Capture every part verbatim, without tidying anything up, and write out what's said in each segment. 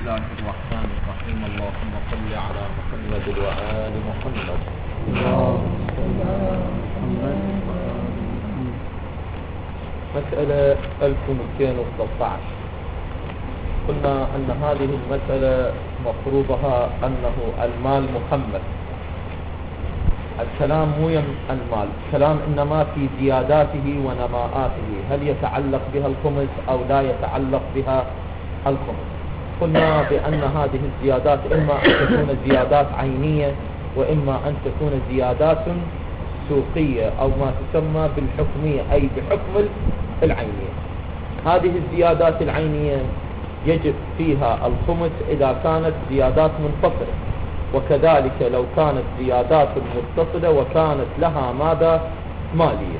الله الرحمن الرحيم. اللهم صل على محمد وآل محمد. مسألة ألف ومئتين وثلاثة عشر. قلنا أن هذه المسألة مفروضها أنه المال مخمس. الكلام مو يم المال، الكلام إنما في زياداته ونماءاته، هل يتعلق بها الخمس أو لا يتعلق بها الخمس. قلنا بأن هذه الزيادات إما أن تكون زيادات عينية وإما أن تكون زيادات سوقية أو ما تسمى بالحكمية، أي بحكم العينية. هذه الزيادات العينية يجب فيها الخمس إذا كانت زيادات منفصلة، وكذلك لو كانت زيادات متصلة وكانت لها ماذا مالية.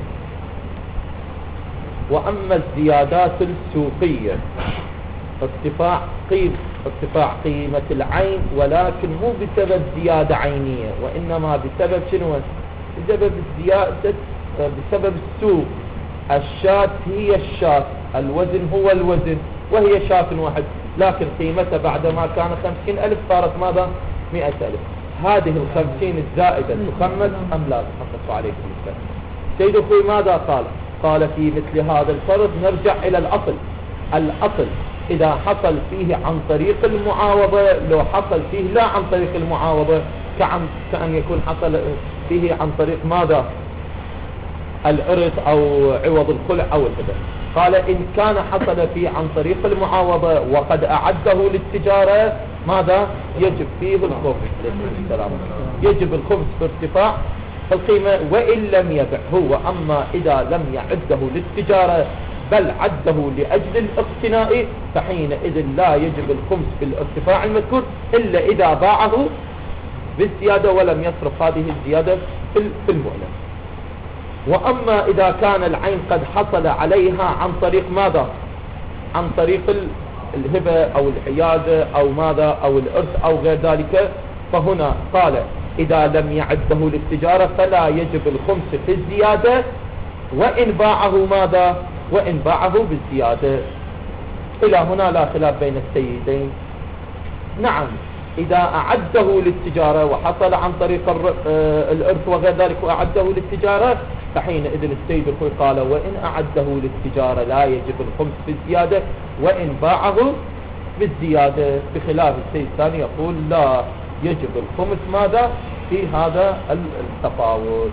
وأما الزيادات السوقية ارتفاع قيم ارتفاع قيمة العين، ولكن مو بسبب زيادة عينية، وإنما بسبب شنو؟ بسبب الزيادة، بسبب السوق. الشاة هي الشاة، الوزن هو الوزن، وهي شاة واحد، لكن قيمتها بعدما كان خمسين ألف صارت ماذا؟ مئة ألف. هذه الخمسين الزائدة تخمس أم لا تخمس عليكم السلام؟ سيد أخوي ماذا قال؟ قال في مثل هذا الفرض نرجع إلى الأصل. الأصل إذا حصل فيه عن طريق المعاوضة، لو حصل فيه لا عن طريق المعاوضة كعن كأن يكون حصل فيه عن طريق ماذا؟ الإرث أو عوض الخلع أو الهبة. قال إن كان حصل فيه عن طريق المعاوضة وقد أعده للتجارة ماذا؟ يجب فيه الخمس. يجب الخمس في ارتفاع القيمة وإن لم يبع هو. أما إذا لم يعده للتجارة بل عده لأجل الاقتناء فحينئذ لا يجب الخمس في الارتفاع المذكور إلا إذا باعه بالزيادة ولم يصرف هذه الزيادة في المؤنة. وأما إذا كان العين قد حصل عليها عن طريق ماذا؟ عن طريق الهبة أو الحيادة أو ماذا أو الإرث أو غير ذلك، فهنا قال إذا لم يعده للتجارة فلا يجب الخمس في الزيادة وإن باعه ماذا؟ وإن باعه بالزيادة. إلى هنا لا خلاف بين السيدين. نعم، إذا أعده للتجارة وحصل عن طريق الإرث وغير ذلك وأعده للتجارة فحينئذ السيد الخوي قال وإن أعده للتجارة لا يجب الخمس بالزيادة وإن باعه بالزيادة، بخلاف السيد الثاني يقول لا يجب الخمس ماذا في هذا التفاوت.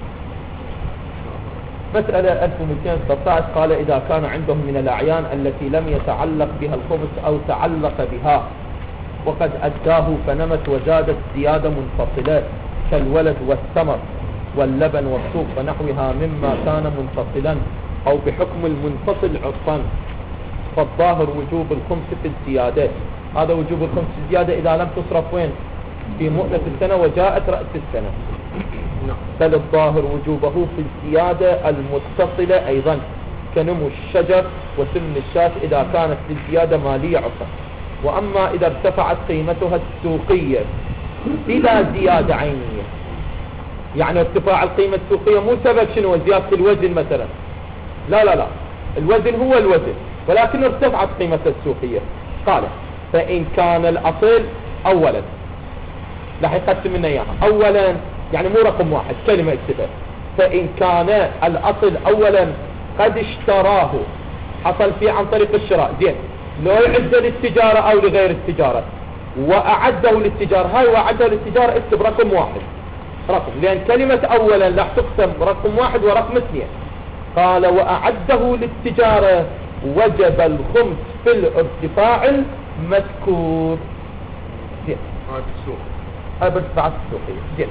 مسألة ألف ومئتين وثلاثة عشر. قال إذا كان عندهم من الأعيان التي لم يتعلق بها الخمس أو تعلق بها وقد أداه فنمت وزادت زيادة منفصلة كالولد والثمر واللبن والسوق ونحوها مما كان منفصلا أو بحكم المنفصل عرفا، فالظاهر وجوب الخمس في الزيادة. هذا وجوب الخمس في الزيادة إذا لم تصرف وين؟ في مؤنة السنة وجاءت رأس السنة. بل الظاهر وجوبه في الزيادة المتصلة أيضا كنمو الشجر وسمن الشاة إذا كانت للزيادة مالية عرفا. وأما إذا ارتفعت قيمتها السوقية بلا زيادة عينية، يعني ارتفاع القيمة السوقية مو سبب شنو؟ زيادة الوزن مثلا، لا لا لا، الوزن هو الوزن ولكن ارتفعت قيمتها السوقية. قال فإن كان الأصل أولا، لا يقسم لنا إياها أولا يعني مو رقم واحد، كلمة اكتبها. فإن كان الأصل أولا قد اشتراه، حصل فيه عن طريق الشراء، زين، لو يعد للتجارة أو لغير التجارة وأعده للتجارة، هاي وأعده للتجارة اكتب رقم واحد رقم، لأن كلمة أولا لا تقسم رقم واحد ورقم اثنين. قال وأعده للتجارة وجب الخمس في الارتفاع المذكور. زين، هذا السوق هاي بارتفاعات السوقية. زين،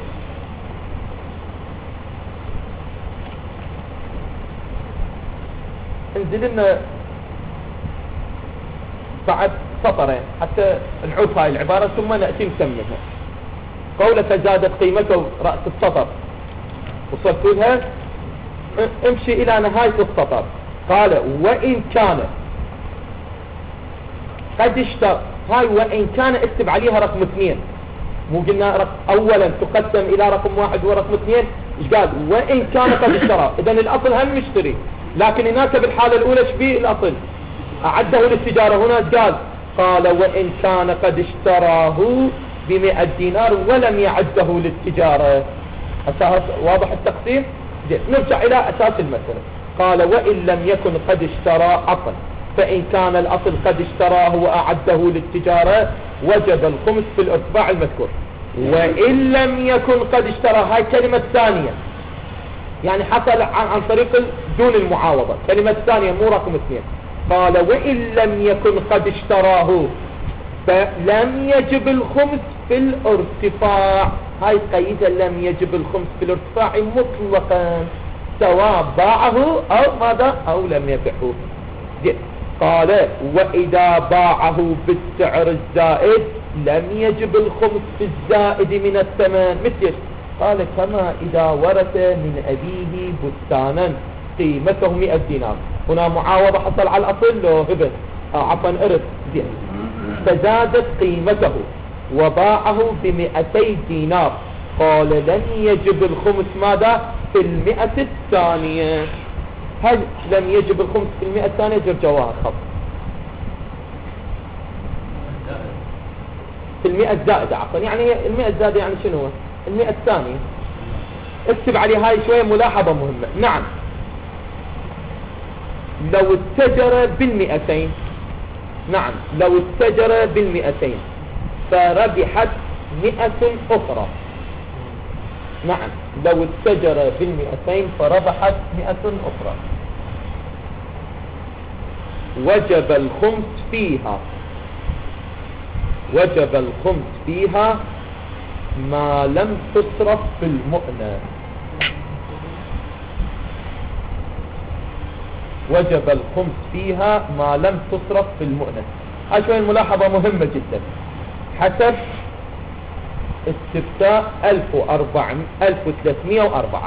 انزل لنا بعد سطرين حتى نعوف هاي العبارة ثم نأتي نكملها. قولك زادت قيمته رأس السطر، وصلت لها، امشي إلى نهاية السطر. قال وإن كان قد اشتر، هاي وإن كان اكتب عليها رقم اثنين، مو قلنا رقم أولا تقسم إلى رقم واحد ورقم اثنين. ايش قال؟ وإن كان قد اشترى، إذن الأصل هم يشتري، لكن هناك بالحالة الأولى شبيه الأصل أعده للتجارة، هنا قال قال وإن كان قد اشتراه بمئة دينار ولم يعده للتجارة. أساس واضح التقسيم. نرجع إلى أساس المسألة. قال وإن لم يكن قد اشترى عفوا فإن كان الأصل قد اشتراه وأعده للتجارة وجب الخمس في الارتفاع المذكور. وإن لم يكن قد اشترى، هاي كلمة ثانية يعني حصل عن طريق دون المعاوضة، كلمة ثانية مو رقم اثنين. قال وإن لم يكن قد اشتراه فلم يجب الخمس في الارتفاع. هاي قيدة لم يجب الخمس في الارتفاع مطلقا سواء باعه أو ماذا أو لم يبيعه. قال وإذا باعه بالسعر الزائد لم يجب الخمس في الزائد من الثمن. مثل قال كما إذا ورث من أبيه بستانا قيمته مئة دينار. هنا معاوضة حصل على الأصل لو هبه آه عفوا إرث فزادت قيمته وباعه بمئتي دينار. قال لن يجب الخمس ماذا في المئة الثانية. هل لم يجب الخمس في المئة الثانية جرجواها خط في المئة الزائدة عفوا يعني المئة الزائدة يعني شنو هو المئة الثانية. اكتب عليه هاي شوية ملاحظة مهمة. نعم لو اتجر بالمئتين، نعم لو اتجر بالمئتين فربحت مئة أخرى، نعم لو اتجر بالمئتين فربحت مئة أخرى وجب الخمس فيها، وجب الخمس فيها ما لم تصرف في المؤنة. وجب الخمس فيها ما لم تصرف في المؤنة. هاي شوية ملاحظة مهمة جدا. حسب استفتاء ألف وثلاثمئة وأربعة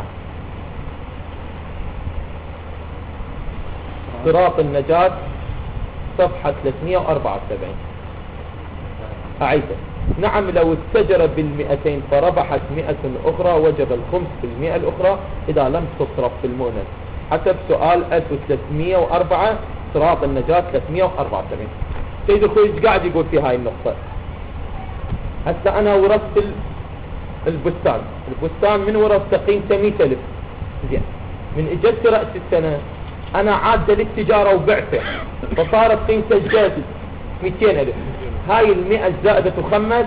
صراط النجاة صفحة ثلاثمئة وأربعة وسبعين. أعيده. نعم لو اتجر بالمئتين فربحت مئة أخرى وجب الخمس في المئة الأخرى إذا لم تصرف في المؤنة حسب سؤال ألف وثلاثمئة وأربعة صراط النجاة ثلاثمئة وأربعة وسبعين. سيد الخوي قاعد يقول في هاي النقطة. هسه أنا ورثت البستان، البستان من ورثت قيمته مئة ألف زين، من اجت رأس السنة أنا عاد للتجارة وبعته فصارت قيمته جديد مئتين ألف. هاي المئة الزائدة تخمس.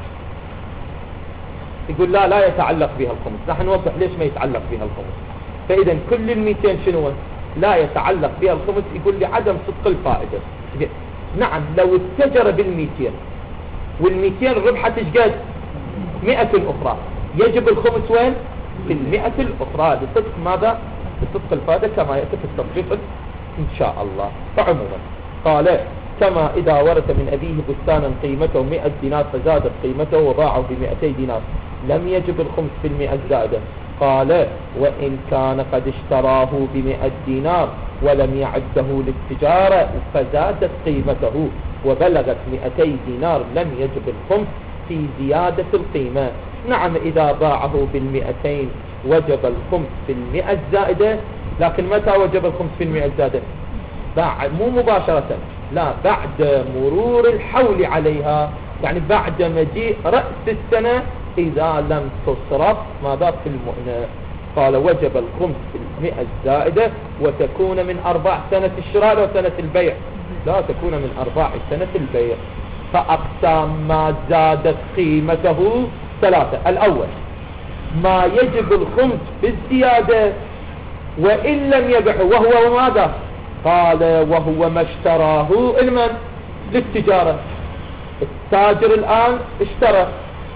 يقول لا لا يتعلق بها الخمس. راح نوضح ليش ما يتعلق بها الخمس. فإذا كل المئتين شنو لا يتعلق بها الخمس. يقول لي عدم صدق الفائدة. نعم لو اتجر بالمئتين والمئتين ربحت ايش مئة أخرى يجب الخمس وين في المئة الأخرى لصدق ماذا لصدق الفائدة كما يأتي في التطبيق إن شاء الله. فعموما قال كما إذا ورث من أبيه بستانا قيمته مئة دينار فزادت قيمته وباعه بمئتي دينار لم يجب الخمس في المئة الزائدة. قال وإن كان قد اشتراه بمئة دينار ولم يعده للتجارة فزادت قيمته وبلغت مئتي دينار لم يجب الخمس في زيادة القيمة. نعم إذا باعه بالمئتين وجب الخمس في المئة الزائدة. لكن متى وجب الخمس في المئة الزائدة؟ بعد مو مباشرة، لا بعد مرور الحول عليها، يعني بعد مجيء رأس السنة إذا لم تصرف ماذا في المؤنة. قال وجب الخمس في المئة الزائدة وتكون من أرباع سنة الشراء وسنة البيع، لا تكون من أرباع سنة البيع. فأقسام ما زادت قيمته ثلاثة. الأول ما يجب الخمس بالزيادة وإن لم يبعه وهو ماذا؟ قال وهو ما اشتراه المن للتجارة. التاجر الآن اشترى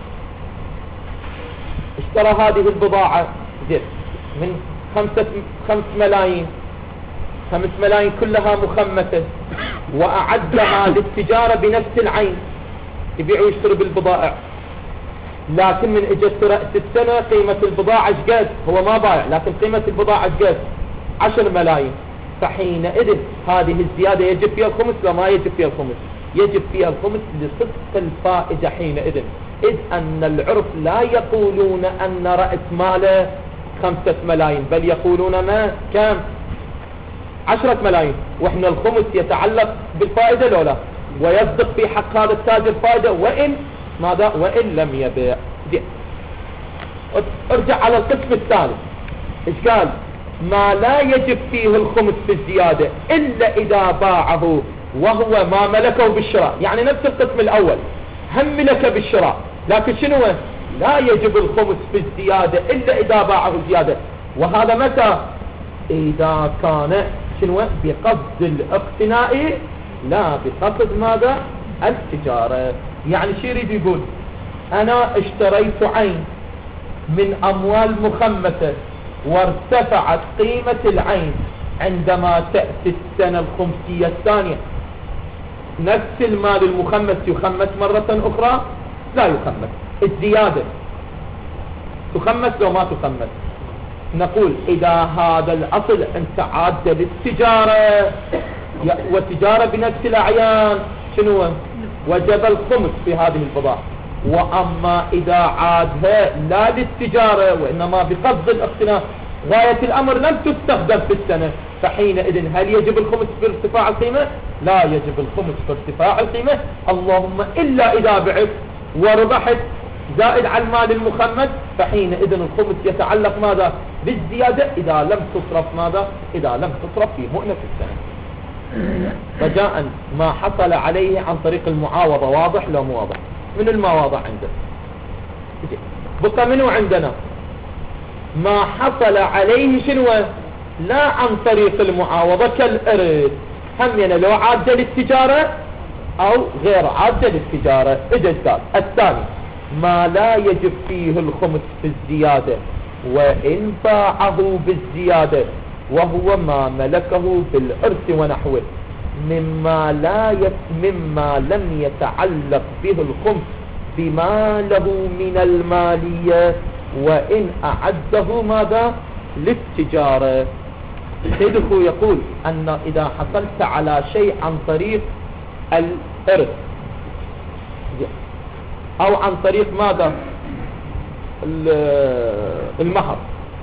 اشترى هذه البضاعة من خمسة خمس ملايين خمس ملايين كلها مخمسة وأعدها للتجارة بنفس العين يبيع ويشتري بالبضائع. لكن من اجت رأس السنة قيمة البضاعة قد هو ما بايع لكن قيمة البضاعة قد عشر ملايين. فحينئذ هذه الزيادة يجب فيها الخمس لا ما يجب فيها الخمس؟ يجب فيها الخمس لصدق الفائدة حينئذ، إذ أن العرف لا يقولون أن رأس ماله خمسة ملايين بل يقولون ما كم عشرة ملايين، وإحنا الخمس يتعلق بالفائدة لولا ويصدق في حق هذا التاجر فائدة وإن ماذا وإن لم يبيع. ارجع على القسم الثالث، ايش قال؟ ما لا يجب فيه الخمس في الزيادة إلا إذا باعه وهو ما ملكه بالشراء. يعني نفس القسم الأول، هم ملكه بالشراء، لكن شنو لا يجب الخمس في الزيادة إلا إذا باعه زيادة. وهذا متى؟ إذا كان شنو بقصد الاقتناء لا بقصد ماذا؟ التجارة. يعني شو يريد يقول؟ أنا اشتريت عين من أموال مخمسة وارتفعت قيمة العين عندما تأتي السنة الخمسية الثانية، نفس المال المخمس يخمس مرة أخرى؟ لا يخمس. الزيادة تخمس لو ما تخمس؟ نقول إذا هذا الأصل أنت عاد للتجارة والتجارة بنفس الأعيان شنو وجب الخمس في هذه البضاعة. وأما إذا عادها لا للتجارة وإنما بقصد الاقتناء، غاية الأمر لم تستخدم في السنة، فحينئذ هل يجب الخمس في ارتفاع القيمة؟ لا يجب الخمس في ارتفاع القيمة، اللهم إلا إذا بعت وربحت زائد على المال المخمس، فحينئذ الخمس يتعلق ماذا؟ بالزيادة إذا لم تصرف ماذا؟ إذا لم تصرف في مؤنة السنة. رجاء ما حصل عليه عن طريق المعاوضة واضح لو مو واضح؟ من المواضع عندنا بقى منه عندنا ما حصل عليه شنو لا عن طريق المعاوضة كالإرث، هم يعني لو عادة للتجارة أو غير عادة للتجارة. إجازات الثاني ما لا يجب فيه الخمس في الزيادة وإن باعه بالزيادة وهو ما ملكه بالإرث ونحوه مما لا يت... مما لم يتعلق به الخمس بما له من المالية وإن أعده ماذا؟ للتجارة. سيدك يقول أن إذا حصلت على شيء عن طريق الإرث أو عن طريق ماذا؟ المهر،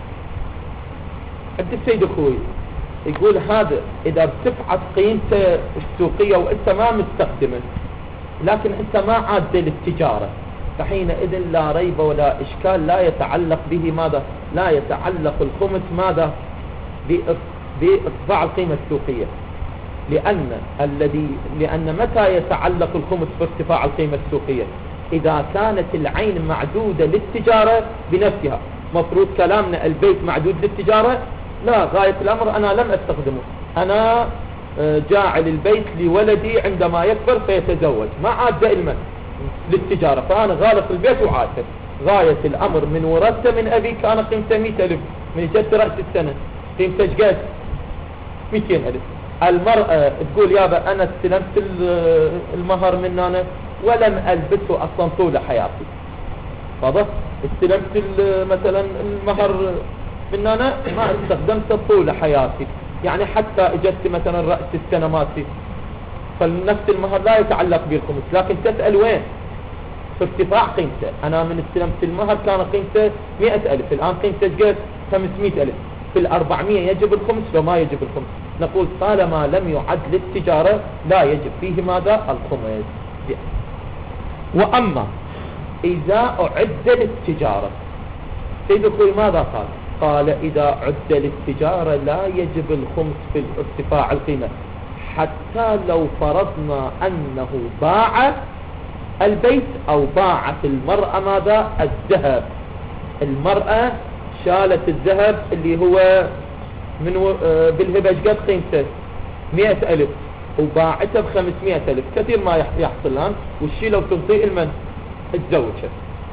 عند السيد أخوي يقول هذا إذا ارتفعت قيمته السوقية وإنت ما مستخدمه لكن إنت ما عاد للتجارة، فحينئذ لا ريب ولا إشكال لا يتعلق به ماذا؟ لا يتعلق الخمس ماذا؟ بإرتفاع القيمة السوقية، لأن الذي لأن متى يتعلق الخمس بارتفاع القيمة السوقية؟ إذا كانت العين معدودة للتجارة بنفسها. مفروض كلامنا البيت معدود للتجارة؟ لا، غاية الأمر أنا لم أستخدمه، أنا جاعل البيت لولدي عندما يكبر فيتزوج، ما عاد دائما للتجارة، فأنا غالق البيت وعاده. غاية الأمر من ورثته من أبي كان قيمته مئة ألف، من جت رأس السنة قيمته شقد مئتين ألف. المرأة تقول يابا أنا استلمت المهر من أنا ولم ألبسه أصلا طول حياتي، واضح؟ استلمت مثلا المهر من أنا ما استخدمته طول حياتي، يعني حتى اجت مثلا رأس السنة ماتي، فنفس المهر لا يتعلق بالخمس. لكن تسأل وين؟ في ارتفاع قيمته. أنا من استلمت المهر كان قيمته مئة ألف، الآن قيمته جت خمسمئة ألف، في الأربعمية يجب الخمس لو ما يجب الخمس؟ نقول طالما لم يعد للتجارة لا يجب فيه ماذا؟ الخمس. وأما إذا أعد للتجارة، سيد أخوي ماذا قال؟ قال إذا عد للتجارة لا يجب الخمس في ارتفاع القيمة، حتى لو فرضنا أنه باع البيت أو باعت المرأة ماذا؟ الذهب. المرأة شالت الذهب اللي هو من بالهبة قد قيمته مئة ألف وباعته بخمسمئة ألف، كثير ما يحصل الآن، والشي لو تنطيه المن تزوجها.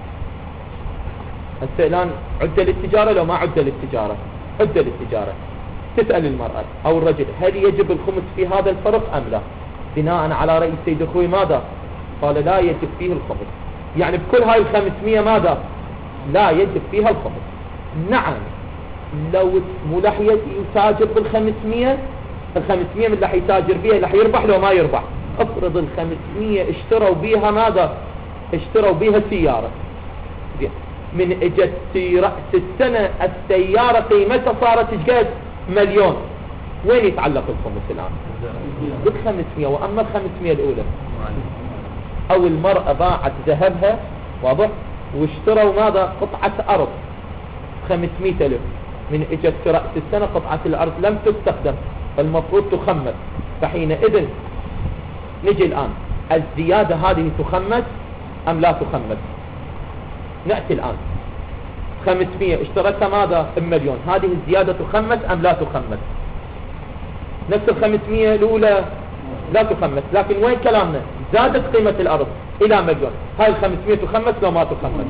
هسه الآن عدة للتجارة لو ما عدة للتجارة؟ عدة للتجارة. تسأل المرأة أو الرجل هل يجب الخمس في هذا الفرق أم لا؟ بناء على رأي سيد أخوي ماذا؟ قال لا يجب فيه الخمس. يعني بكل هاي الخمسمية ماذا؟ لا يجب فيها الخمس. نعم لو مو راح يتاجر بالخمسمية، الخمسمية من اللي حيتاجر بيها اللي حيربح لو ما يربح. افرض الخمسمية اشتروا بيها ماذا؟ اشتروا بيها سيارة، من اجت في رأس السنة السيارة قيمتها صارت قد مليون، وين يتعلق الخمس الآن؟ بالخمسمية. وأما الخمسمية الأولى او المرأة باعت ذهبها واضح واشتروا ماذا قطعة ارض خمسمائة الف، من اجت في رأس السنة قطعة الارض لم تستخدم فالمفروض تخمس، فحينئذ نجي الان الزيادة هذه تخمس ام لا تخمس؟ نأتي الان خمسمائة اشترتها ماذا بمليون، هذه الزيادة تخمس ام لا تخمس؟ نفس الخمسمائة الاولى لا تخمس، لكن وين كلامنا؟ زادت قيمة الارض الى مليون، هاي الخمسمائة تخمس لو ما تخمس؟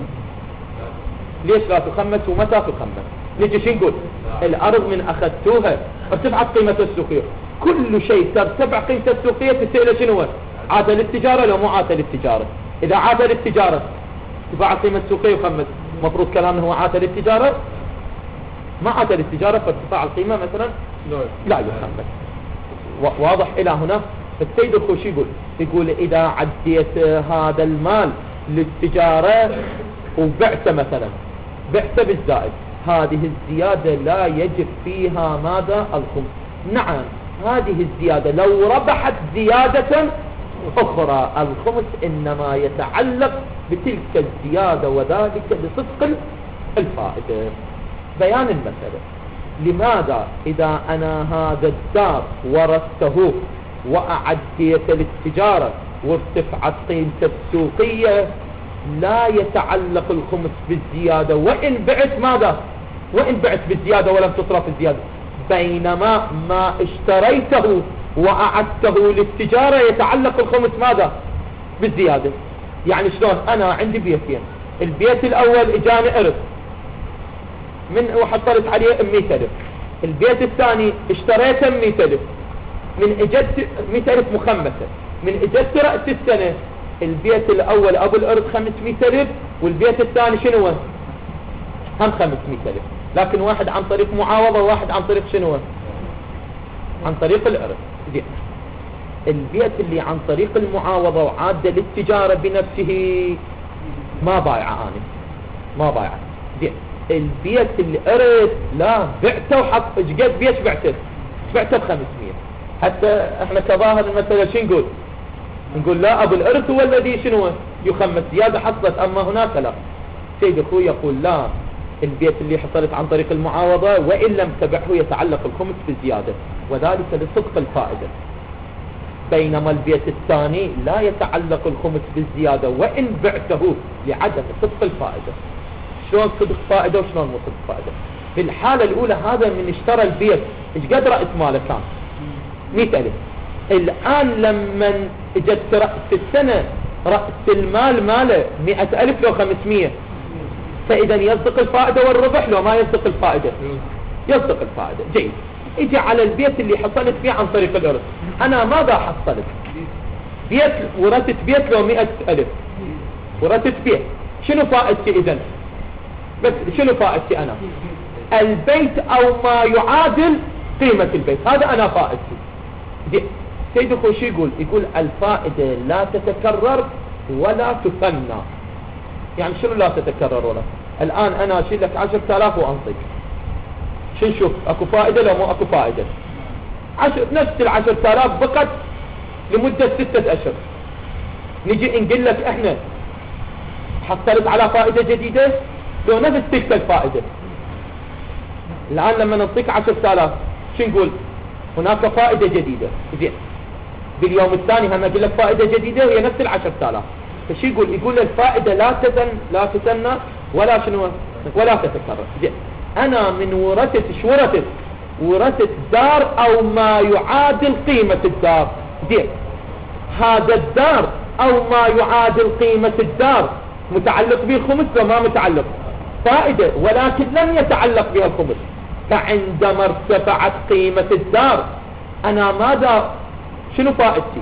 ليش لا تخمس ومتى تخمس؟ نجي شو نقول؟ الارض من اخذتوها ارتفعت قيمة السوقية، كل شيء ترتفع قيمة السوقية تسأله شنو؟ عادة للتجارة لو مو عادة للتجارة؟ اذا عادة للتجارة ارتفاع قيمة السوقية يخمس، مفروض كلامنا هو عادة للتجارة؟ ما عادة للتجارة فارتفاع القيمة مثلا لا يخمس. واضح الى هنا؟ السيد الخوشي يقول يقول اذا عديت هذا المال للتجارة وبعته مثلا بعته بالزائد، هذه الزيادة لا يجب فيها ماذا؟ الخمس. نعم هذه الزيادة لو ربحت زيادة اخرى الخمس انما يتعلق بتلك الزيادة وذلك لصدق الفائدة. بيان المسألة، لماذا اذا انا هذا الدار ورثته واعديت للتجارة وارتفعت قيمته السوقية لا يتعلق الخمس بالزيادة وإن بعت ماذا؟ وإن بعت بالزيادة ولم تصرف الزيادة، بينما ما اشتريته وأعدته للتجارة يتعلق الخمس ماذا؟ بالزيادة. يعني شلون؟ أنا عندي بيتين، البيت الأول إجاني إرث من وحصلت عليه مئة ألف، البيت الثاني اشتريته مئة ألف، من اجت مئة ألف مخمسة، من اجت رأس السنة البيت الاول ابو الارض خمسمائة ألف والبيت الثاني شنو هم خمسمائة ألف، لكن واحد عن طريق معاوضة وواحد عن طريق شنو؟ عن طريق الارض. زين، البيت اللي عن طريق المعاوضة وعادة للتجارة بنفسه ما بايعه انا ما بايعه. زين، البيت الارث لا بعته وحط اجقد بيت بعته بعته بخمسمائة، حتى احنا كظاهر المسألة شو نقول؟ نقول لا ابو الارث هو الذي شنو يخمس زيادة حصلت، اما هناك لا. سيد اخوي يقول لا، البيت اللي حصلت عن طريق المعاوضة وان لم تبعه يتعلق الخمس بالزيادة وذلك لصدق الفائدة، بينما البيت الثاني لا يتعلق الخمس بالزيادة وان بعته لعدم صدق الفائدة. شلون صدق فائدة وشلون مو صدق فائدة؟ في الحالة الاولى هذا من اشترى البيت ايش قد رأس ماله كان؟ مئة ألف، الآن لما اجت رأس السنة رأس المال ماله مئة ألف لو خمسمائة، فإذا يصدق الفائدة والربح لو ما يصدق الفائدة؟ يصدق الفائدة. جيد، اجي على البيت اللي حصلت فيه عن طريق الارث، انا ماذا حصلت؟ بيت ورثت بيت لو مئة ألف، ورثت بيت، شنو فائدتي اذا؟ بس شنو فائدتي انا؟ البيت او ما يعادل قيمة البيت، هذا انا فائدتي. سيد الخوشي يقول يقول الفائدة لا تتكرر ولا تثنى. يعني شنو لا تتكرر ولا؟ الآن أنا أشيل لك عشرة آلاف وأنطيك، شو نشوف أكو فائدة لو مو أكو فائدة؟ عشر نفس العشرة آلاف بقت لمدة ستة أشهر، نجي نقول لك إحنا حصلت على فائدة جديدة لو نفس تلك الفائدة. الآن لما نعطيك عشرة آلاف شو نقول؟ هناك فائدة جديدة. زين، باليوم الثاني هم أقول لك فائدة جديدة وهي نفس العشرة آلاف، فشي يقول؟ يقول الفائدة لا تثن لا تثنى ولا شنو ولا تتكرر. زين، أنا من ورثت شو ورثت؟ ورثت دار أو ما يعادل قيمة الدار. زين، هذا الدار أو ما يعادل قيمة الدار متعلق به الخمس لو ما متعلق؟ فائدة، ولكن لم يتعلق بها الخمس. فعندما ارتفعت قيمة الدار أنا ماذا شنو فائدتي؟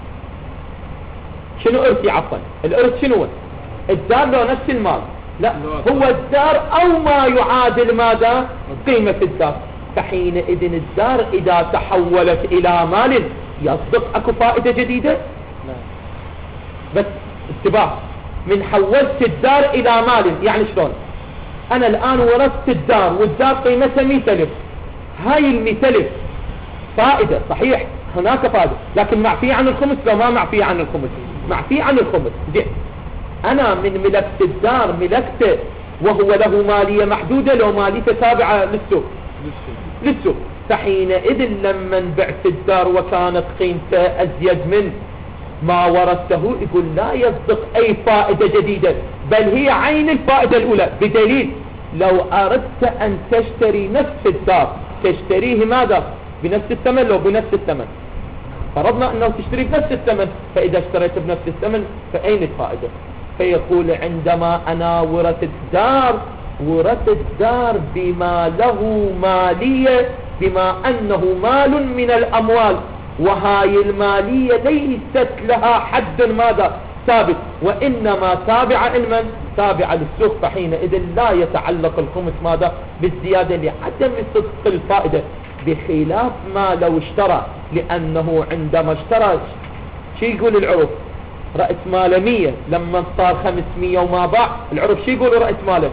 شنو ارثي؟ عفوا الارث شنو؟ الدار لو نفس المال؟ لا، هو الدار او ما يعادل ماذا؟ قيمة الدار. فحينئذ الدار اذا تحولت الى مال يصدق اكو فائدة جديدة؟ بس انتباه، من حولت الدار الى مال يعني شلون؟ انا الان ورثت الدار والدار قيمتها مئة ألف، هاي المئة ألف فائدة صحيح، هناك فائدة، لكن معفي عن الخمس لو ما معفي عن الخمس؟ معفي عن الخمس. زين، أنا من ملكت الدار ملكته وهو له مالية محدودة، لو ماليته تابعة للسوق للسوق فحينئذ لما بعت الدار وكانت قيمته أزيد من ما ورثته يقول لا يصدق أي فائدة جديدة، بل هي عين الفائدة الأولى، بدليل لو أردت أن تشتري نفس الدار تشتريه ماذا؟ بنفس الثمن. لو بنفس الثمن فرضنا أنه تشتري بنفس الثمن، فإذا اشتريت بنفس الثمن فأين الفائدة؟ فيقول عندما أنا ورثت الدار ورثت الدار بما له مالية، بما أنه مال من الأموال، وهاي المالية ليست لها حد ماذا؟ ثابت، وإنما تابعة علما تابعة للسوق، فحينئذ لا يتعلق الخمس ماذا؟ بالزيادة لعدم صدق الفائدة، بخلاف ما لو اشترى، لأنه عندما اشترى شي يقول العرف؟ رأس ماله مية، لما صار خمسمية وما باع العرف شي يقول رأس ماله؟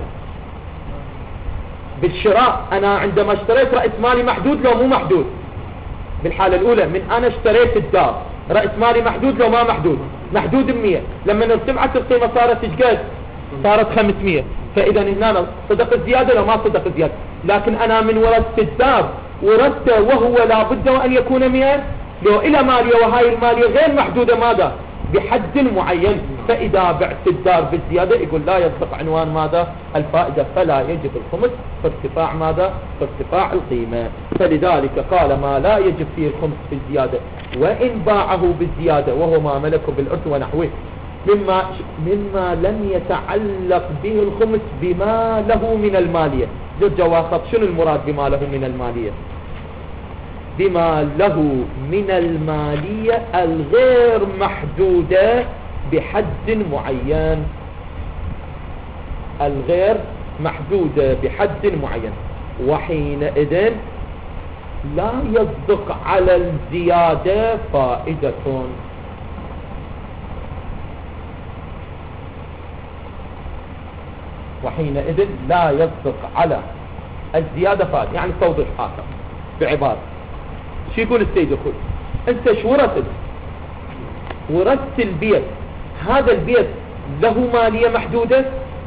بالشراء أنا عندما اشتريت رأس مالي محدود لو مو محدود؟ بالحالة الأولى من أنا اشتريت الدار رأس مالي محدود لو ما محدود؟ محدود بمية، لما ارتفعت القيمة صارت ايش؟ صارت خمسمية، فإذا هنا صدق الزيادة لو ما صدق الزيادة. لكن أنا من ورثت الدار ورثته وهو لابد أن يكون مئة، لو إلى مالية وهاي المالية غير محدودة ماذا؟ بحد معين، فإذا بعت الدار بالزيادة يقول لا يصدق عنوان ماذا؟ الفائدة، فلا يجب الخمس في ارتفاع ماذا؟ في ارتفاع القيمة. فلذلك قال ما لا يجب فيه الخمس في الزيادة وإن باعه بالزيادة وهو ما ملكه بالعرف ونحوه مما مما لم يتعلق به الخمس بما له من المالية. زوج واخط شنو المراد بما له من المالية؟ بما له من المالية الغير محدودة بحد معين، الغير محدودة بحد معين، وحينئذ لا يصدق على الزيادة فائدة. وحينئذ لا يصدق على الزيادة فائدة. يعني توضيح آخر بعبارة، شو يقول السيد الخوي؟ انت شو ورثت؟ ورثت البيت، هذا البيت له مالية محدودة؟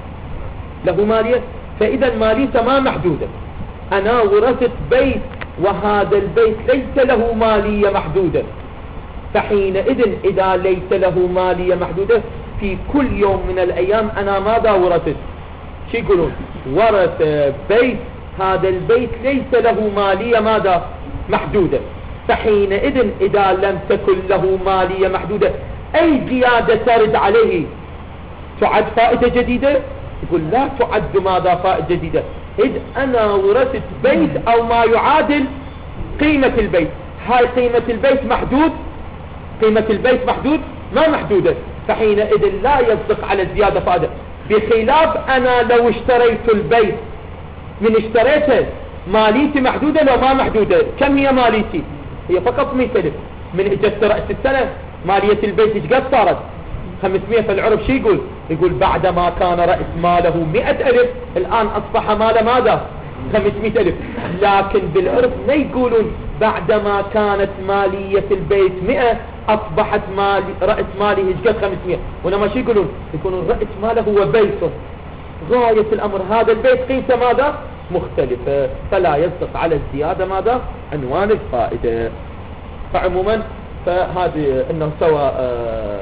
له مالية، فإذا ماليته ما محدودة. أنا ورثت بيت وهذا البيت ليس له مالية محدودة، فحينئذ إذا ليس له مالية محدودة في كل يوم من الأيام أنا ماذا ورثت؟ شو يقولون؟ ورث بيت، هذا البيت ليس له مالية ماذا؟ محدودة، فحينئذ إذا لم تكن له مالية محدودة أي زيادة ترد عليه تعد فائدة جديدة؟ يقول لا تعد ماذا؟ فائدة جديدة، إذ أنا ورثت بيت أو ما يعادل قيمة البيت، هاي قيمة البيت محدود؟ قيمة البيت محدود؟ ما محدودة، فحينئذ لا يصدق على الزيادة فائدة. بخلاف أنا لو اشتريت البيت، من اشتريته ماليتي محدودة لو ما محدودة؟ كم هي ماليتي؟ هي فقط مئة ألف. من اجت رأس السنة مالية البيت ايش قد صارت؟ خمسمية. فالعرف شو يقول؟ يقول بعدما كان رأس ماله مئة ألف الآن أصبح ماله ماذا؟ خمسمئة ألف. لكن بالعرف ما يقولون بعدما كانت مالية البيت مئة أصبحت مال رأس ماله ايش قد؟ خمسمية. وإنما شو يقولون؟ يقولون رأس ماله هو بيته، غاية الأمر هذا البيت قيمته ماذا؟ مختلفة، فلا يصدق على الزيادة ماذا؟ عنوان الفائدة. فعموما فهذه انه سواء آه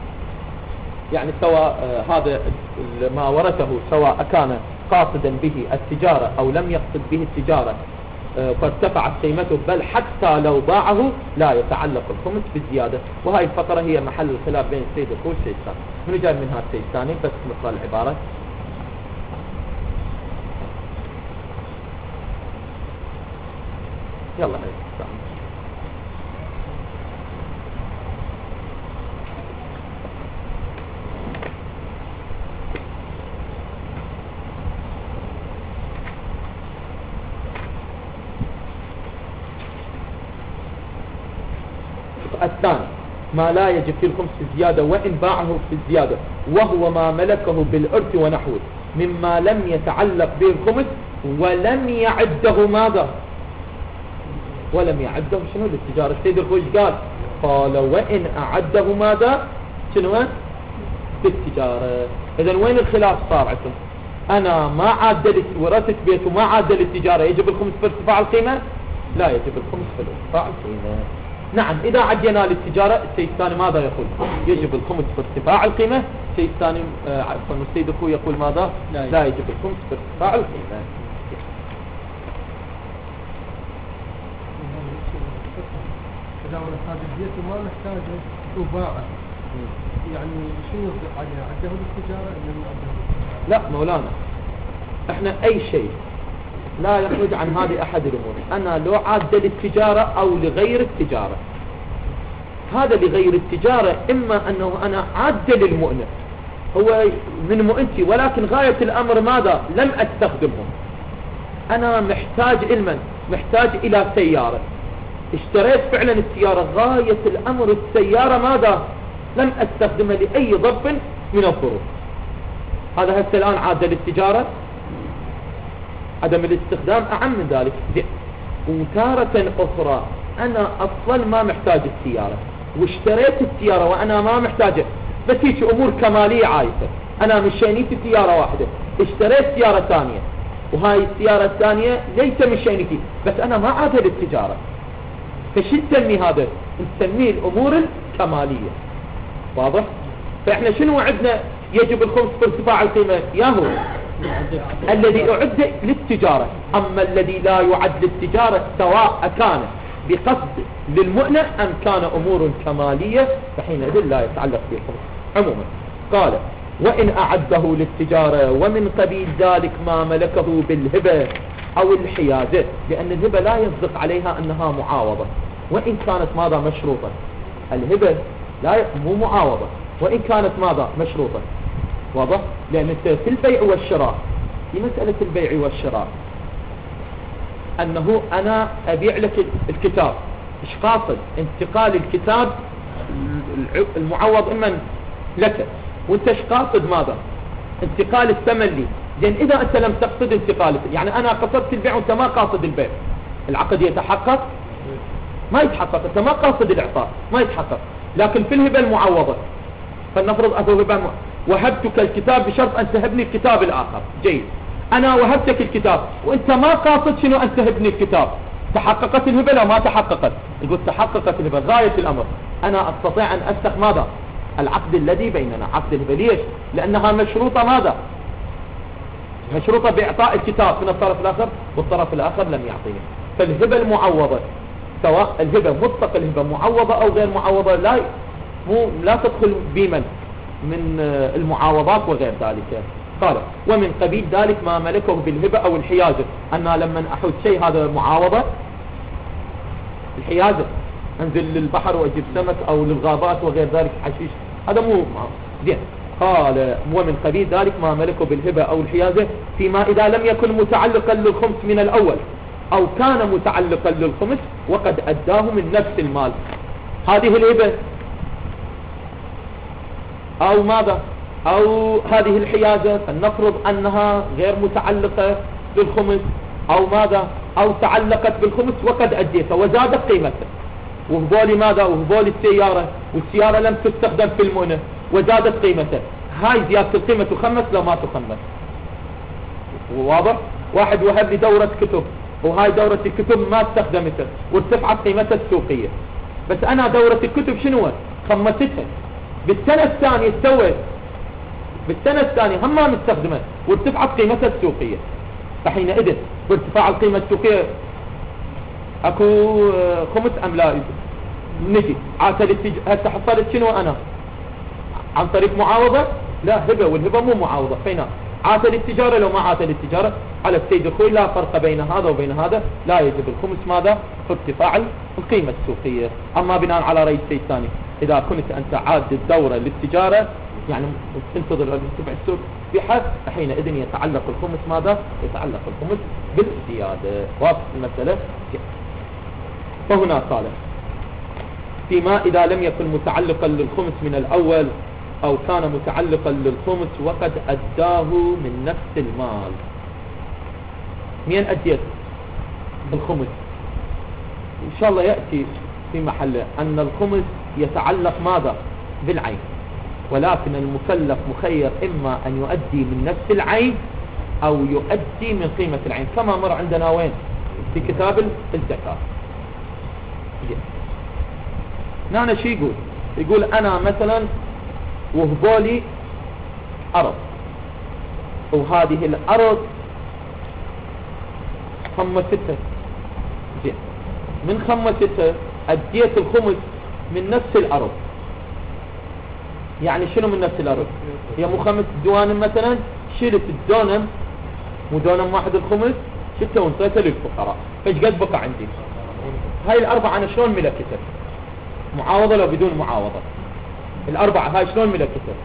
يعني سواء آه هذا ما ورثه سواء كان قاصدا به التجارة او لم يقصد به التجارة آه فارتفعت قيمته، بل حتى لو باعه لا يتعلق الخمس بالزيادة. وهذه الفقرة هي محل الخلاف بين السيد الخوي والسيد الثاني. من جاي من هذا السيد الثاني؟ بس نقرأ العبارة. يلا هاي الثاني ما لا يجب في الخمس في الزيادة وإن باعه في الزيادة وهو ما ملكه بالإرث ونحوه مما لم يتعلق به الخمس ولم يعده ماذا؟ ولم يعده شنو للتجارة. السيد الخوي قال قال وإن أعده ماذا شنو للتجارة. إذن وين الخلاف صار عندكم؟ أنا ما عادل ورثت بيت وما عادل التجارة، يجب الخمس في ارتفاع القيمة؟ لا يجب الخمس في ارتفاع القيمة. نعم إذا عدينا للتجارة الشيء الثاني ماذا يقول؟ يجب الخمس في ارتفاع القيمة. الشيء الثاني عفوا السيد الخوي يقول ماذا؟ لا, لا يجب الخمس في ارتفاع القيمة. إذا هذا البيت وما نحتاجه وباعه يعني شو يصدق عليها؟ عده للتجارة إنما عده؟ لا مولانا احنا اي شيء لا يخرج عن هذه احد الامور. انا لو عاد للتجارة او لغير التجارة، هذا لغير التجارة اما انه انا عاد للمؤنة هو من مؤنتي ولكن غاية الامر ماذا لم استخدمهم. انا محتاج المن محتاج الى سيارة، اشتريت فعلا السيارة، غاية الامر السيارة ماذا لم استخدمها لاي ظرف من الظروف، هذا هسه الان عاد للتجارة. عدم الاستخدام اعم من ذلك. وتارة اخرى انا اصلا ما محتاج السيارة واشتريت السيارة وانا ما محتاجه، بس هيك امور كمالية عايزة، انا مشينيتي سيارة واحدة اشتريت سيارة ثانية وهاي السيارة الثانية ليس مشينيتي بس انا ما عادها للتجارة، فشو نسمي هذا؟ نسميه الامور الكمالية. واضح؟ فاحنا شنو عندنا يجب الخمس في ارتفاع القيمة؟ ياهو الذي أعد للتجارة. أما الذي لا يعد للتجارة سواء كان بقصد للمؤنة أم كان أمور كمالية فحينئذ لا يتعلق به الخمس. عموما قال وإن أعده للتجارة ومن قبيل ذلك ما ملكه بالهبة أو الحيازة، لأن الهبة لا يصدق عليها أنها معاوضة وإن كانت ماذا مشروطة. الهبة لا ي... مو معاوضة وإن كانت ماذا مشروطة. واضح؟ لأن في البيع والشراء، في مسألة البيع والشراء أنه أنا أبيع لك الكتاب، إيش قاصد؟ انتقال الكتاب المعوض إما لك، وانت إيش قاصد ماذا؟ انتقال الثمن لي. لأن إذا أنت لم تقصد انتقال، يعني أنا قصدت البيع وانت ما قاصد البيع، العقد يتحقق؟ ما يتحقق. انت ما قاصد الإعطاء ما يتحقق. لكن في الهبة المعوضة فلنفرض أكو هبة المعوضة وهبتك الكتاب بشرط أن تهبني الكتاب الآخر. جيد، أنا وهبتك الكتاب وأنت ما قاصد شنو أن تهبني الكتاب، تحققت الهبة لا ما تحققت؟ يقول تحققت الهبة. غاية الأمر أنا أستطيع أن أفسخ ماذا؟ العقد الذي بيننا، عقد الهبة. ليش؟ لأنها مشروطة ماذا؟ مشروطة بإعطاء الكتاب من الطرف الآخر والطرف الآخر لم يعطيني. فالهبة المعوضة سواء الهبة مطلق الهبة معوضة أو غير معوضة لا مو لا تدخل بمن من المعاوضات وغير ذلك. قال ومن قبيل ذلك ما ملكه بالهبة أو الحيازة. أنا لما أحوز شيء هذا معاوضة. الحيازة أنزل للبحر وأجيب سمك أو للغابات وغير ذلك حشيش، هذا مو زين. قال ومن قبيل ذلك ما ملكه بالهبة أو الحيازة فيما إذا لم يكن متعلقا للخمس من الأول أو كان متعلقا للخمس وقد أداه من نفس المال. هذه الهبة أو ماذا أو هذه الحيازة فلنفرض أنها غير متعلقة بالخمس أو ماذا أو تعلقت بالخمس وقد أديتها وزادت قيمتها، وهبولي ماذا وهبولي السيارة والسيارة لم تستخدم في المؤنة وزادت قيمتها. هاي زيادة القيمة تخمس لو ما تخمس. واضح؟ واحد وهب لي دورة كتب وهاي دورة الكتب ما استخدمتها وارتفعت قيمتها السوقية، بس أنا دورة الكتب شنو خمستها بالسنة الثانية استوت بالسنة الثانية هم ما مستخدمة وارتفعت قيمتها السوقية. فحينئذ بارتفاع القيمة السوقية اكو خمس ام لا؟ نجي عاتل التج... هسه حصلت شنو انا عن طريق معاوضة؟ لا، هبة، والهبة مو معاوضة. فينا عاتل التجارة لو ما عاتل التجارة على السيد الخوي لا فرق بين هذا وبين هذا، لا يجب الخمس ماذا؟ ارتفاع القيمة السوقية. اما بناء على رأي السيد الثاني اذا كنت انت عاد الدورة للتجارة يعني تنتظر تبع السوق بحث حينئذ يتعلق الخمس ماذا؟ يتعلق الخمس بالزيادة. واضح المسألة؟ فهنا قال فيما إذا لم يكن متعلقا للخمس من الأول أو كان متعلقا للخمس وقد أداه من نفس المال. مين أديت الخمس؟ إن شاء الله يأتي في محله أن الخمس يتعلق ماذا بالعين، ولكن المكلف مخير إما أن يؤدي من نفس العين أو يؤدي من قيمة العين، كما مر عندنا وين في كتاب الزكاة. هنا شو يقول؟ يقول أنا مثلا وهبولي أرض، وهذه الأرض خمستها، زين، من خمستها أديت الخمس من نفس الأرض. يعني شنو من نفس الأرض؟ هي مو خمس دوانم مثلا، شلت الدونم ودونم واحد الخمس شلته وانطيته للفقراء، فايش قد بقى عندي؟ هاي الأربعة أنا شلون ملكتها؟ معاوضة لو بدون معاوضة؟ الأربعة هاي شلون ملكتها؟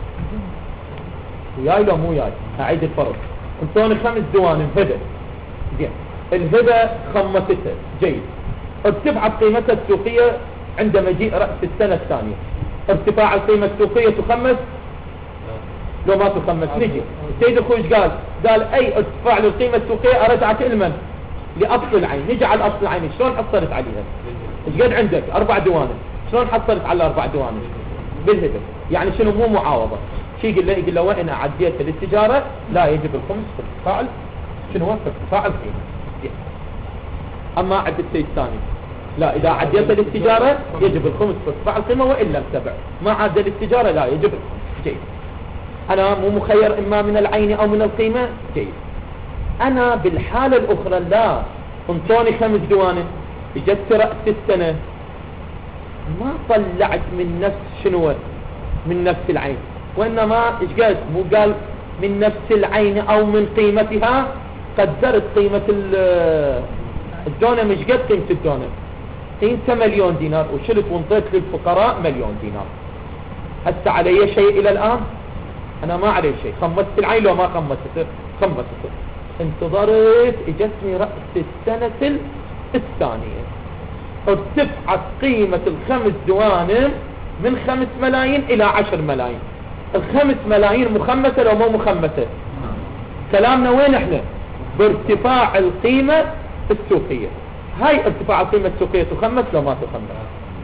وياي لو مو ياي؟ أعيد الفرق. انطوني خمس دوانم هبة، زين، الهبة خمستها، جيد، ارتفعت قيمتها السوقية عند مجيء رأس السنة الثانية. ارتفاع القيمة السوقية تخمس لو ما تخمس؟ نجي السيد الخوي قال قال أي ارتفاع للقيمة السوقية أرجعك إلمن لأصل العين. نجي على أصل العين، شلون حصلت عليها؟ ايش قد عندك؟ أربع دوانم، شلون حصلت على أربع دوانم؟ بالهبة. يعني شنو؟ مو معاوضة. شي يقول له يقول له وإن عديت للتجارة لا يجب الخمس في ارتفاع شنو هو؟ في ارتفاع القيمة. أما عند السيد الثاني لا، إذا عديت للتجارة يجب الخمس في ارتفاع القيمة وإن لم تبع. ما عاد للتجارة لا يجب الخمس. جيد. أنا مو مخير إما من العين أو من القيمة؟ جيد. أنا بالحالة الأخرى لا، انطوني خمس دوانم، اجت رأس السنة ما طلعت من نفس شنو؟ من نفس العين، وإنما ايش قال؟ مو قال من نفس العين أو من قيمتها. قدرت قيمة الدونم، ايش قد قيمة الدونم؟ قيمتها مليون دينار، وشلت وانطيت للفقراء مليون دينار. هسه علي شيء إلى الآن؟ أنا ما علي شيء. خمست العين لو ما خمست؟ خمست. انتظرت، اجتني رأس السنة الثانية، ارتفعت قيمة الخمس دوانم من خمس ملايين إلى عشر ملايين. الخمس ملايين مخمسة لو مو مخمسة؟ كلامنا وين احنا؟ بارتفاع القيمة السوقية. هاي ارتفاع القيمة السوقية تخمس لو ما تخمس؟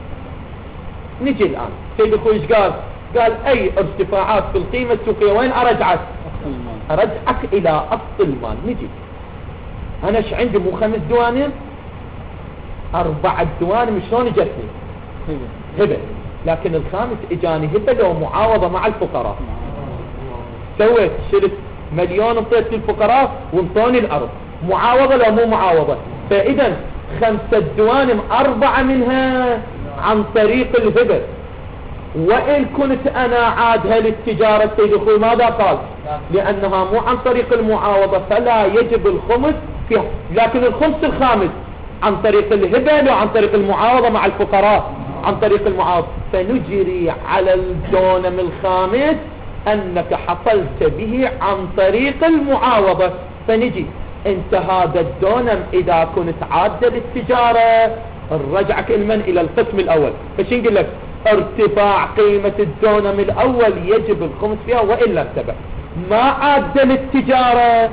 نجي الآن سيد الخوي ايش قال؟ قال أي ارتفاعات في القيمة السوقية وين أرجعك؟ أرجعك إلى أصل المال. نجي أنا ايش عندي؟ مو خمس دوانم، أربعة دوانم. شلون اجتني؟ هبة. لكن الخامس اجاني هبة لو معاوضة مع الفقراء. سويت شلت مليون انطيت للفقراء وانطوني الأرض. معاوضة لو مو معاوضة؟ فإذا خمسة دوانم أربعة منها عن طريق الهبة. وإن كنت أنا عادها للتجارة سيد أخوي ماذا قال؟ لأنها مو عن طريق المعاوضة فلا يجب الخمس فيها. لكن الخمس الخامس عن طريق الهبة لو عن طريق المعاوضة مع الفقراء؟ عن طريق المعاوضة. فنجري على الدونم الخامس أنك حصلت به عن طريق المعاوضة. فنجي انت هذا الدونم إذا كنت عادة للتجارة نرجعك المن إلى القسم الأول. فش نقول لك؟ ارتفاع قيمة الدونم الأول يجب الخمس فيها وإن لم تبع. ما عادة للتجارة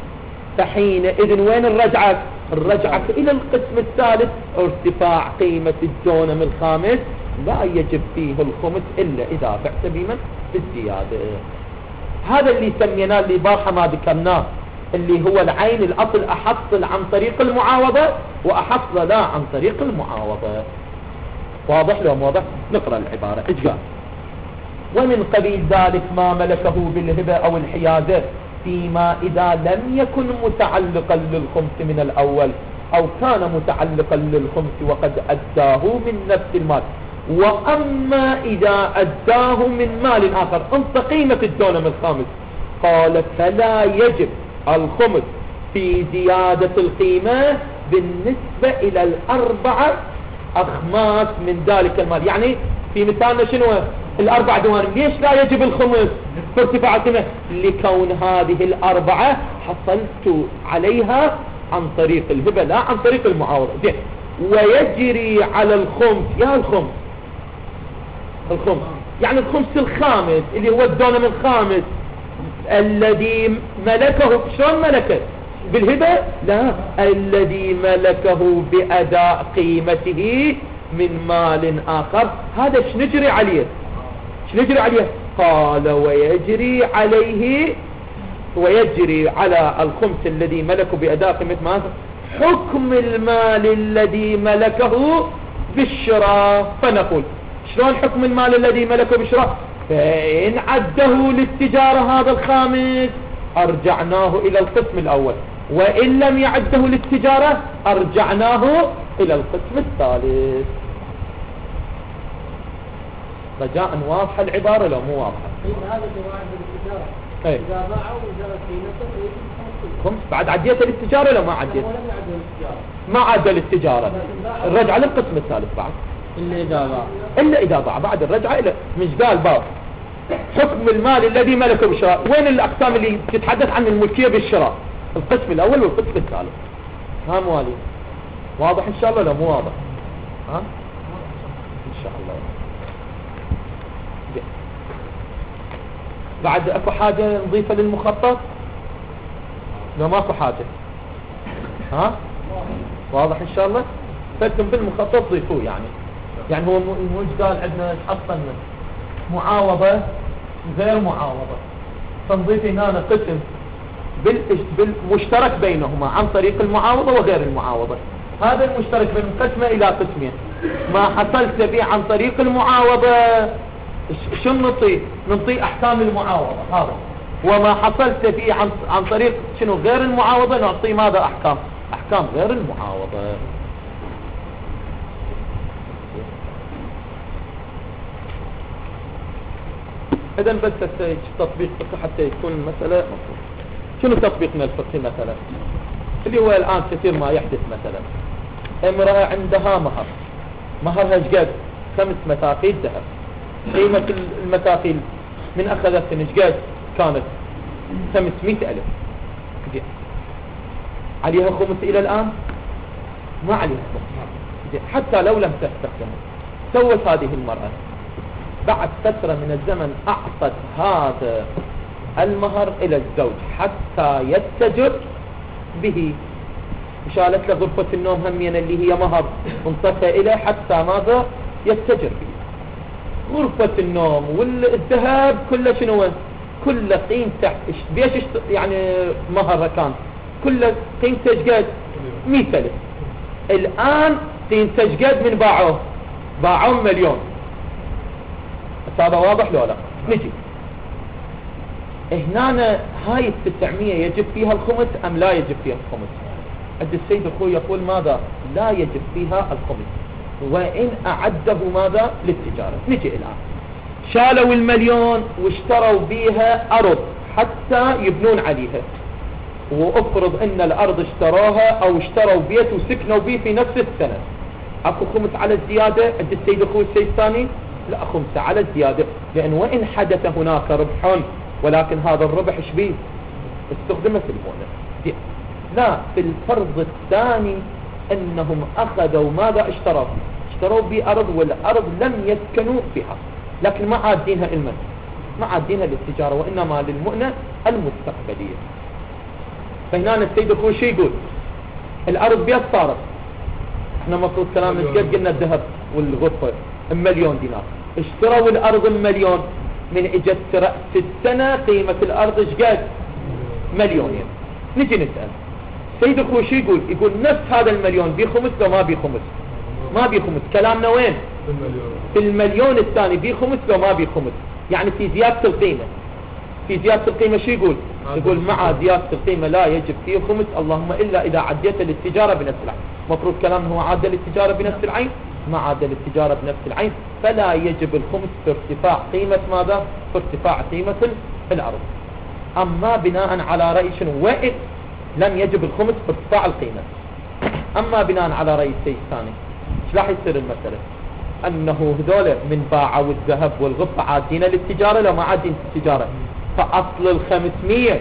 فحينئذ وين الرجعك؟ الرجعك إلى القسم الثالث، ارتفاع قيمة الدونم الخامس لا يجب فيه الخمس إلا إذا بعت بمن؟ بالزيادة. هذا اللي سميناه اللي باحة ما ذكرناه، اللي هو العين الأصل أحصل عن طريق المعاوضة وأحصل لا عن طريق المعاوضة. واضح لو واضح؟ نقرأ العبارة. ايش قال؟ ومن قبيل ذلك ما ملكه بالهبة أو الحيازة فيما إذا لم يكن متعلقا للخمس من الأول أو كان متعلقا للخمس وقد أداه من نفس المال. وأما إذا أداه من مال آخر انت قيمة الدونم الخامس، قال فلا يجب الخمس في زيادة القيمة بالنسبة إلى الأربعة أخماس من ذلك المال. يعني في مثالنا شنو؟ الأربع دوانم. ليش لا يجب الخمس في ارتفاع القيمة؟ لكون هذه الأربعة حصلت عليها عن طريق الهبة لا عن طريق المعاوضة. زين. ويجري على الخمس، يا الخمس الخمس يعني الخمس الخامس اللي هو الدونم الخامس الذي ملكه. شلون ملكه؟ بالهبة لا، الذي ملكه بأداء قيمته من مال آخر، هذا شنجري عليه شنجري عليه قال ويجري عليه ويجري على الخمس الذي ملكه بأداء قيمة مال حكم المال الذي ملكه بالشراء. فنقول شلون حكم المال الذي ملكه بالشراء؟ فإن عده للتجارة هذا الخامس أرجعناه إلى القسم الأول، وإن لم يعده للتجارة أرجعناه إلى القسم الثالث. رجاء واضحة العبارة لو مو واضحة؟ هذا جواعد للتجارة. أي. إذا باعوا وجرت قيمته فيجب خمس. بعد عديته للتجارة لو ما عديت؟ ولم يعده للتجارة. ما عاد للتجارة، الرجعة للقسم الثالث بعد، إلا إذا باع إلا إذا باع بعد الرجعة إلى مش قال باب حكم المال الذي ملكه بالشراء. وين الأقسام اللي تتحدث عن الملكية بالشراء؟ القسم الأول والقسم الثالث. ها موالي واضح إن شاء الله لو مو واضح؟ ها إن شاء الله. بعد أكو حاجة نضيفها للمخطط لو ماكو حاجة؟ ها واضح إن شاء الله. فلتم بالمخطط ضيفوه يعني يعني هو الموج قال عندنا حصلنا معاوضة غير معاوضة، فنضيف هنا قسم بالمشترك بينهما عن طريق المعاوضة وغير المعاوضة. هذا المشترك بين قسمة إلى قسمين. ما حصلت به عن طريق المعاوضة شو نعطي؟ نعطي أحكام المعاوضة هذا. وما حصلت فيه عن عن طريق شنو غير المعاوضة نعطي ماذا؟ أحكام أحكام غير المعاوضة. إذا بس تطبيق فقه حتى يكون المسألة مفهوم. شنو تطبيقنا الفقهي مثلا اللي هو الآن كثير ما يحدث؟ مثلا امرأة عندها مهر، مهرها ايش قد؟ خمس مثاقيل ذهب. قيمة المثاقيل من أخذت ايش قد كانت؟ خمسمائة ألف. عليها خمس إلى الآن؟ ما عليها خمس، حتى لو لم تستخدمه. سوت هذه المرأة بعد فترة من الزمن أعطت هذا المهر إلى الزوج حتى يتجر به. وشالت له غرفة النوم همين اللي هي مهر انطفى إليه حتى ماذا؟ يتجر به. غرفة النوم والذهب كله شنو؟ كله قيمته بيش يعني مهر كان كله قيمته قد مئة ألف. الآن قيمته قد من باعوه؟ باعوه مليون. هذا واضح لو لا؟ نجي هنا هاي التسعمية يجب فيها الخمس أم لا يجب فيها الخمس؟ عند السيد أخوي يقول ماذا؟ لا يجب فيها الخمس وإن أعده ماذا؟ للتجارة. نجي الآن شالوا المليون واشتروا بيها أرض حتى يبنون عليها، وأفرض أن الأرض اشتروها أو اشتروا بيت وسكنوا بيه في نفس السنة، أكو خمس على الزيادة عند السيد أخوي السيد الثاني؟ لا، خمسة على الزيادة، لأن وإن حدث هناك ربح ولكن هذا الربح شبيه استخدمت المؤنث. لا، في الفرض الثاني أنهم أخذوا ماذا؟ اشتروا اشتروا بأرض والأرض لم يسكنوا بها، لكن ما عادينها المن ما عادينها للتجارة وإنما للمؤنة المستقبلية. فهنا السيد أخوي شي يقول؟ الأرض بيت صارت، احنا مفروض كلام الجد قلنا الذهب والغرفة مليون دينار، اشتروا الأرض مليون، من اجت رأس السنة قيمة الأرض ايش قد؟ مليونين. نجي نسأل سيد أخوي شو يقول؟ يقول نفس هذا المليون بي خمس لو ما بي خمس؟ ما بي خمس. كلامنا وين؟ في المليون. في المليون الثاني بي خمس لو ما بي خمس؟ يعني في زيادة القيمة. في زيادة القيمة شو يقول؟ يقول مع زيادة القيمة لا يجب فيه خمس، اللهم إلا إذا عديت للتجارة بنفس العين. مفروض كلامنا هو عادة للتجارة بنفس العين؟ ما عادة للتجارة بنفس العين، فلا يجب الخمس في ارتفاع قيمة ماذا؟ في ارتفاع قيمة الأرض. أما بناء على رأي شنو؟ وإن لم يجب الخمس في ارتفاع القيمة. أما بناء على رأي السيد الثاني ايش راح يصير المسألة؟ أنه هذول من باعوا الذهب والغفة عادين للتجارة لو ما عادين للتجارة، فأصل الخمسمية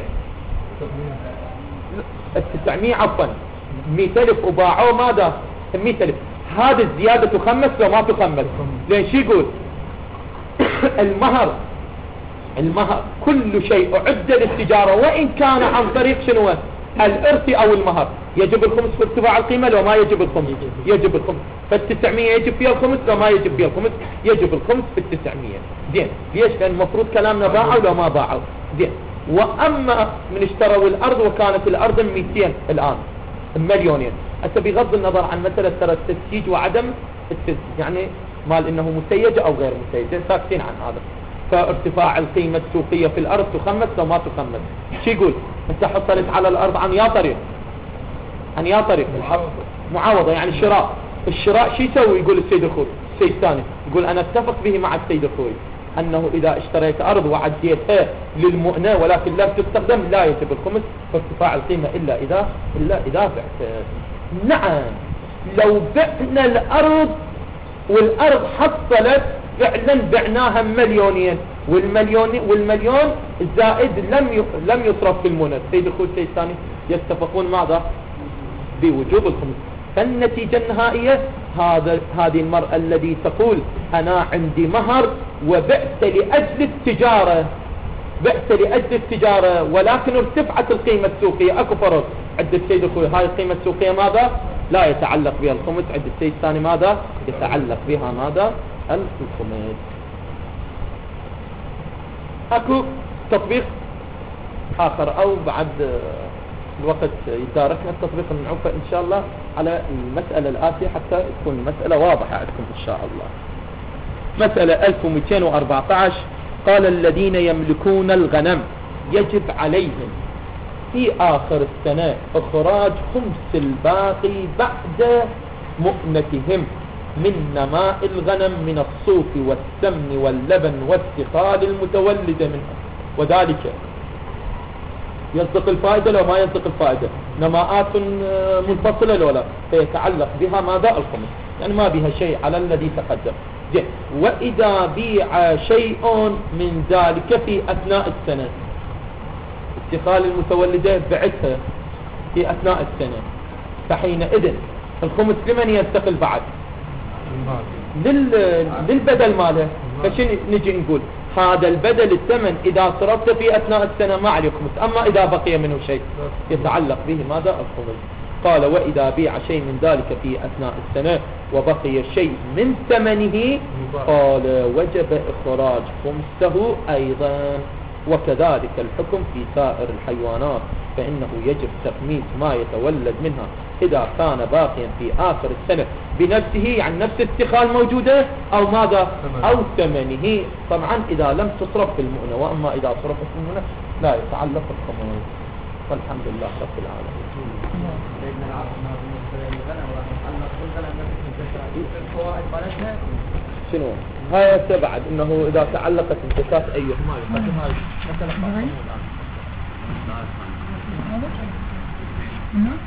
التسعمية عفوا مئة ألف وباعوا ماذا؟ مئة ألف. هذه الزيادة تخمس لو ما تخمس؟ لين شي يقول؟ المهر المهر كل شيء أعد للتجارة وإن كان عن طريق شنو؟ الإرث أو المهر يجب الخمس في ارتفاع القيمة لو ما يجب الخمس يجب الخمس فالتسعمية يجب فيها الخمس لو ما يجب فيها الخمس يجب الخمس في التسعمية. زين ليش؟ لأن المفروض كلامنا باعوا لو ما باعوا. زين وأما من اشتروا الأرض وكانت الأرض مئتين الآن مليونين، حتى بغض النظر عن مسألة ترى التسجيج وعدم التسجيج يعني مال إنه مسيج أو غير مسيج ساكتين عن هذا. فارتفاع القيمة السوقية في الأرض تخمس لو ما تخمس. شو يقول؟ أنت حصلت على الأرض عن يا طريق عن يا طريق معاوضة يعني شراء. الشراء شو يسوي؟ يقول السيد الخوي السيد الثاني يقول أنا اتفق به مع السيد الخوي أنه إذا اشتريت أرض وعديتها للمؤنة ولكن لم تستخدم لا يجب الخمس فارتفاع القيمة إلا إذا إلا إذا بعت. نعم لو بعنا الأرض والأرض حصلت فعلا بعناها مليونين والمليون والمليون زائد لم لم يصرف في المؤنة. السيد الخوي السيد الثاني يتفقون ماذا؟ بوجوب الخمس. فالنتيجة النهائية هذا هذه المرأة الذي تقول أنا عندي مهر وبعت لأجل التجارة بعت لأجل التجارة ولكن ارتفعت القيمة السوقية أكو فرق عند السيد الخوي هاي القيمة السوقية ماذا؟ لا يتعلق بها الخمس. عند السيد الثاني ماذا؟ يتعلق بها ماذا؟ الخمس. أكو تطبيق آخر أو بعد الوقت يداركنا التطبيق المعوفة إن شاء الله على المسألة الآتية حتى تكون المسألة واضحة عندكم إن شاء الله. مسألة ألف ومئتين وأربعة عشر قال الذين يملكون الغنم يجب عليهم في آخر السنة إخراج خمس الباقي بعد مؤنتهم من نماء الغنم من الصوف والسمن واللبن والثقال المتولدة منها. وذلك يصدق الفائدة لو ما يصدق الفائدة نماءات منفصلة لو لا فيتعلق بها ماذا؟ الخمس يعني ما بها شيء على الذي تقدم. جي. وإذا بيع شيء من ذلك في أثناء السنة الثقال المتولدة بعتها في أثناء السنة فحينئذ الخمس لمن ينتقل بعد؟ لل... للبدل ماله. فشن نجي نقول هذا البدل الثمن إذا صرفت في أثناء السنة ما عليه خمس. أما إذا بقي منه شيء يتعلق به ماذا؟ الخمس. قال وإذا بيع شيء من ذلك في أثناء السنة وبقي شيء من ثمنه قال وجب إخراج خمسه أيضا. وكذلك الحكم في سائر الحيوانات فإنه يجب تخميس ما يتولد منها إذا كان باقيا في آخر السنة بنفسه يعني نفس الثقال موجودة أو ماذا؟ أو ثمنه. طبعا إذا لم تصرف في المؤنة وأما إذا صرفت في المؤنة لا يتعلق الخمس. والحمد لله رب العالمين. شنو هاي تبعد انه اذا تعلقت الزكاة ايوه ما يقدم هاي مثلا